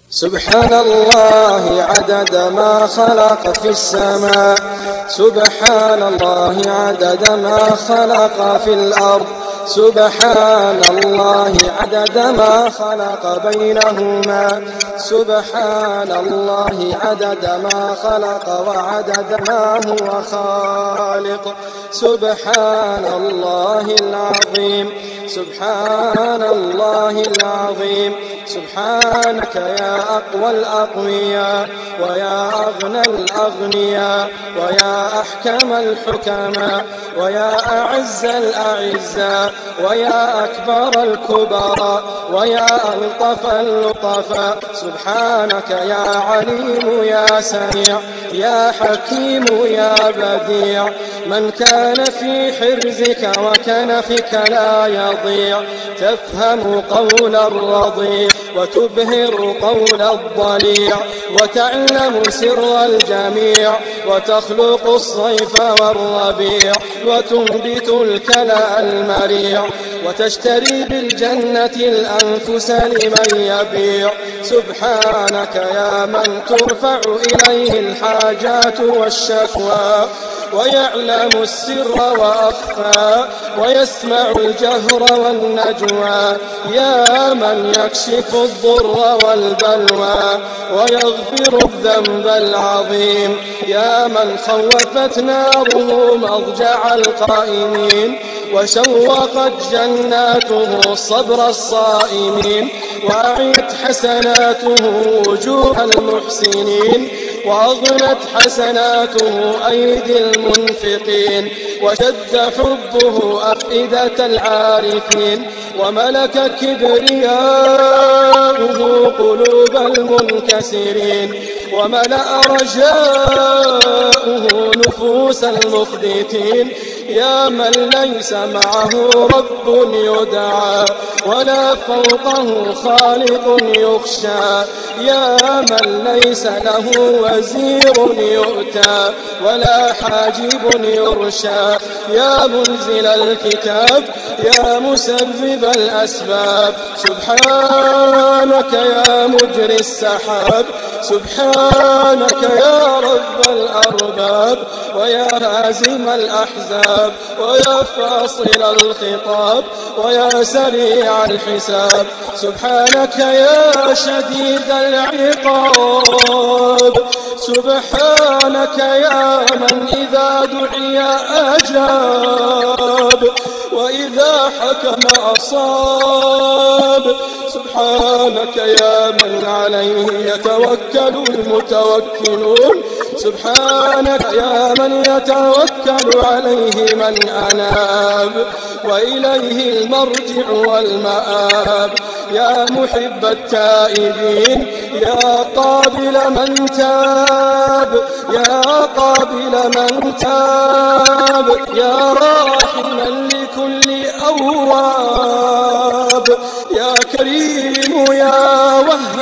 سبحان الله عدد ما خلق في السماء، سبحان الله عدد ما خلق في الأرض، سبحان الله عدد ما خلق بينهما، سبحان الله عدد ما خلق وعدد ما هو خالق. سبحان الله العظيم، سبحان الله العظيم. سبحانك يا أقوى الأقوياء ويا أغنى الأغنياء ويا أحكم الحكماء ويا أعز الأعزاء ويا أكبر الكبراء ويا ألطف اللطفاء. سبحانك يا عليم يا سميع يا حكيم يا بديع. من كان في حرزك وكنفك لا يضيع، تفهم قول الرضيع وتبهر قول الضليع، وتعلم سر الجميع وتخلق الصيف والربيع، وتنبت الكلى المريع، وتشتري بالجنة الأنفس لمن يبيع. سبحانك يا من ترفع إليه الحاجات والشكوى، ويعلم السر وأخفى، ويسمع الجهر والنجوى. يا من يكشف الضر والبلوى ويغفر الذنب العظيم. يا من خوفت ناره مضجع القائمين، وشوقت جناته صبر الصائمين، وأعيت حسناته وجوه المحسنين، وأغنت حسناته أيدي المنفقين، وشد حبه أفئدة العارفين، وملك كبرياؤه قلوب المنكسرين، وملأ رجاؤه نفوس المخبتين. يا من ليس معه رب يدعى ولا فوقه خالق يخشى، يا من ليس له وزير يؤتى ولا حاجب يرشى. يا منزل الكتاب يا مسبب الأسباب، سبحانك يا مجري السحاب، سبحانك يا رب الأرباب، ويا هازم الأحزاب، ويا فاصل الخطاب، ويا سريع الحساب. سبحانك يا شديد العقاب، سبحانك يا من إذا دعي أجاب وإذا حكم أصاب. سبحانك يا من عليه يتوكل المتوكلون، سبحانك يا من يتوكل عليه من أناب، وإليه المرجع والمآب. يا محب التائبين يا قابل من تاب، يا قابل من تاب، يا راحما لكل أواب، يا كريم يا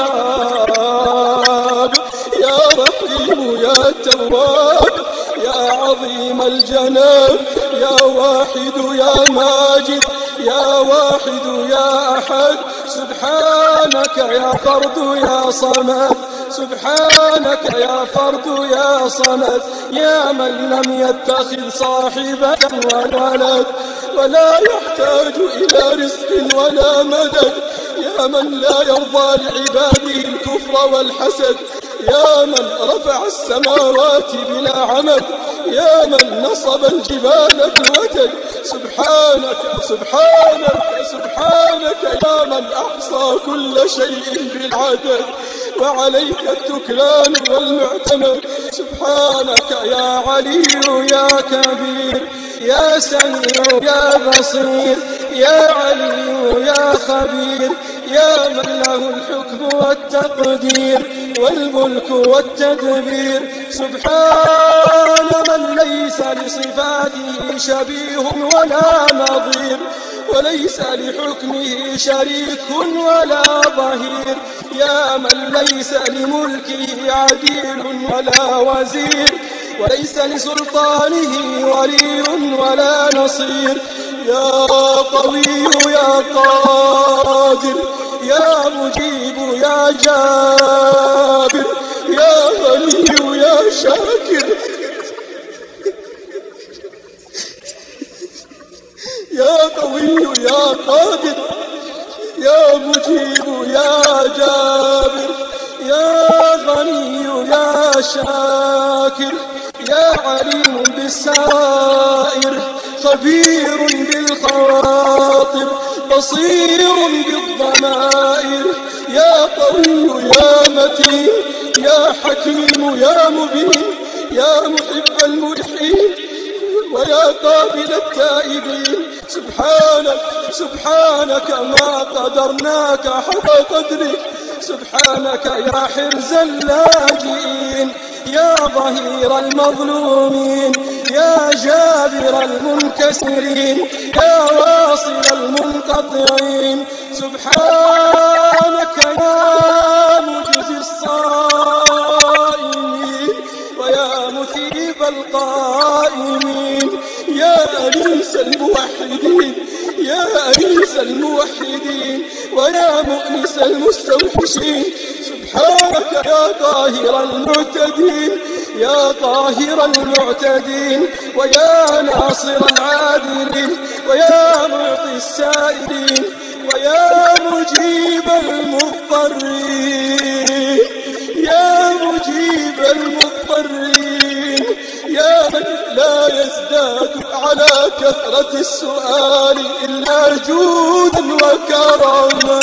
وهاب، يا رحيم يا تواب، يا عظيم الجناب، يا واحد يا ماجد، يا واحد يا أحد. سبحانك يا فرد يا صمد، سبحانك يا فرد يا صمد. يا من لم يتخذ صاحبة وولد ولا يحتاج إلى رزق ولا مدد، يا من لا يرضى لعباده الكفر والحسد، يا من رفع السماوات بلا عمد، يا من نصب الجبال بالوتد. سبحانك سبحانك سبحانك يا من أحصى كل شيء بالعدد، وعليك التكلان والمعتمد. سبحانك يا علي يا كبير يا سميع يا بصير، يا علي يا خبير، يا من له الحكم والتقدير والملك والتدبير. سبحان من ليس لصفاته شبيه ولا نظير، وليس لحكمه شريك ولا ظهير. يا من ليس لملكه عديل ولا وزير، وليس لسلطانه ولي ولا نصير. يا قوي يا قادر يا مجيب يا جابر يا غني يا شاكر يا قوي يا قادر يا مجيب يا جابر يا غني يا شاكر يا عليم بالسرائر خبير بالخواطر بصير بالضمائر يا قوي يا متين يا حكيم يا مبين يا محب الملحين ويا قابل التائبين سبحانك ما قدرناك حق قدرك سبحانك يا حرز اللاجئين يا ظهير المظلومين يا جابر المنكسرين يا واصل المنقطعين سبحانك يا مجزي الصائمين ويا مثيب القائمين يا أنيس الموحدين يا أنيس الموحدين ويا مؤنس المستوحشين سبحانك يا طاهر المعتدين يا طاهر المعتدين ويا ناصر العادلين ويا معطي السائلين ويا مجيب المضطرين يا مجيب المضطرين يا من لا يزداد على كثرة السؤال إلا جودا وكرما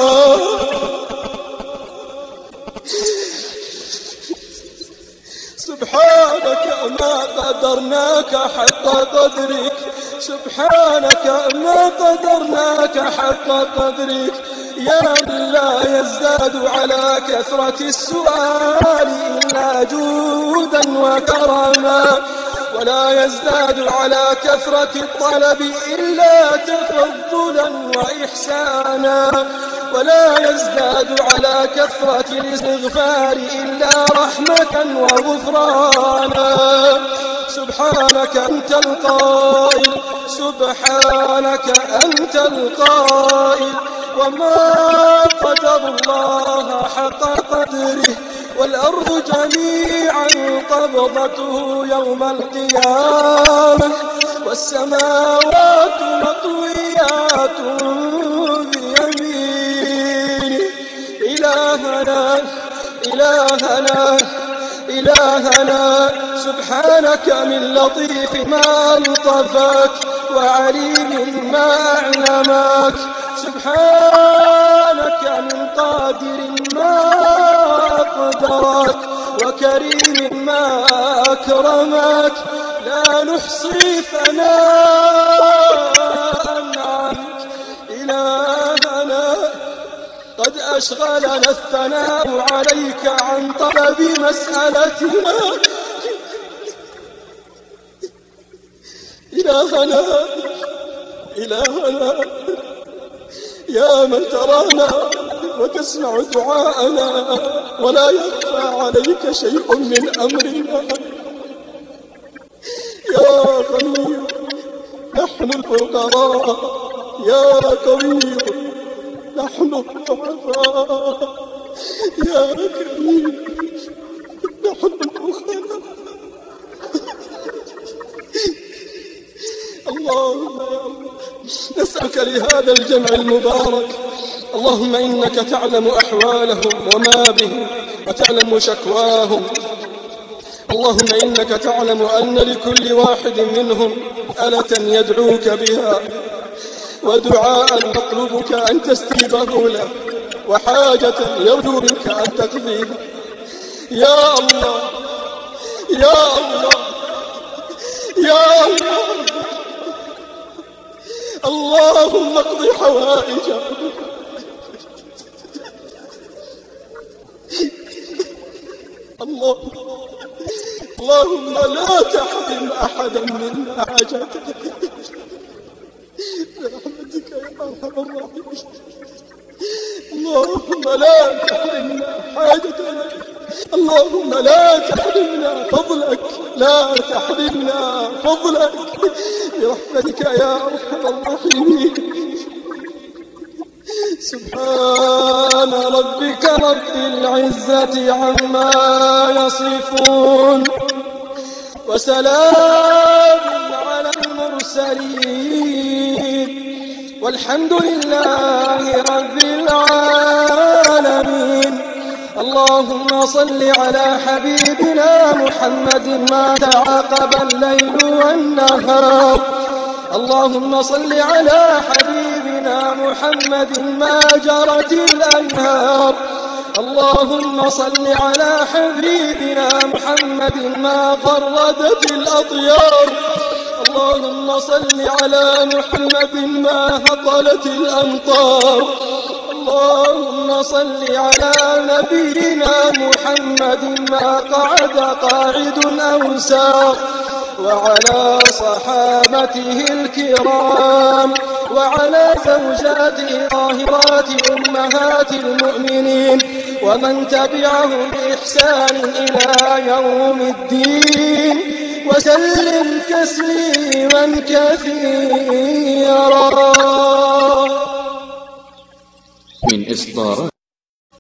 سبحانك ما قدرناك حق قدرك سبحانك ما قدرناك حق قدرك يا من لا يزداد على كثرة السؤال إلا جودا وكرما ولا يزداد على كثرة الطلب إلا تفضلا وإحسانا ولا يزداد على كثرة الاستغفار إلا رحمة وغفرانا سبحانك أنت القائل سبحانك أنت القائل وما قدر الله حق قدره والأرض جميعا قبضته يوم القيامة والسماوات مطويات بيمينه إلهنا سبحانك من لطيف ما الطفك وعليم ما أعلمك سبحانك من قادر ما أقدرك وكريم ما أكرمك لا نحصي ثناء عنك إلهنا قد أشغلنا الثناء عليك عن طلب مسألتنا إلهنا يا من ترانا وتسمع دعاءنا ولا يخفى عليك شيء من أمرنا يا غني نحن الفقراء يا قوي نحن الضعفاء يا كريم نحن البخلاء اللهم يا الله نسألك لهذا الجمع المبارك اللهم إنك تعلم أحوالهم وما بهم وتعلم شكواهم اللهم إنك تعلم أن لكل واحد منهم آلة يدعوك بها ودعاء يطلبك أن تستجيبه له وحاجة يرجو منك أن تقضيها يا الله يا الله يا الله اللهم اقض حوائجهم اللهم لا تحرم أحدا منا حاجته برحمتك يا أرحم الراحمين اللهم لا تحرمنا حاجتنا اللهم لا تحرمنا فضلك لا تحرمنا فضلك برحمتك يا أرحم الراحمين سبحان ربك رب العزة عما يصفون وسلام على المرسلين والحمد لله رب العالمين. اللهم صل على حبيبنا محمد ما تعاقب الليل والنهار. اللهم صل على حبيبنا محمد ما جرت الأنهار. اللهم صل على حبيبنا محمد ما غردت الأطيار. اللهم صل على محمد ما هطلت الأمطار. اللهم صل على نبينا محمد ما قعد قاعد أو سار وعلى صحابته الكرام وعلى زوجاته الطاهرات أمهات المؤمنين ومن تبعهم بإحسان إلى يوم الدين وسلم تسليما كثيرا. من إصدارات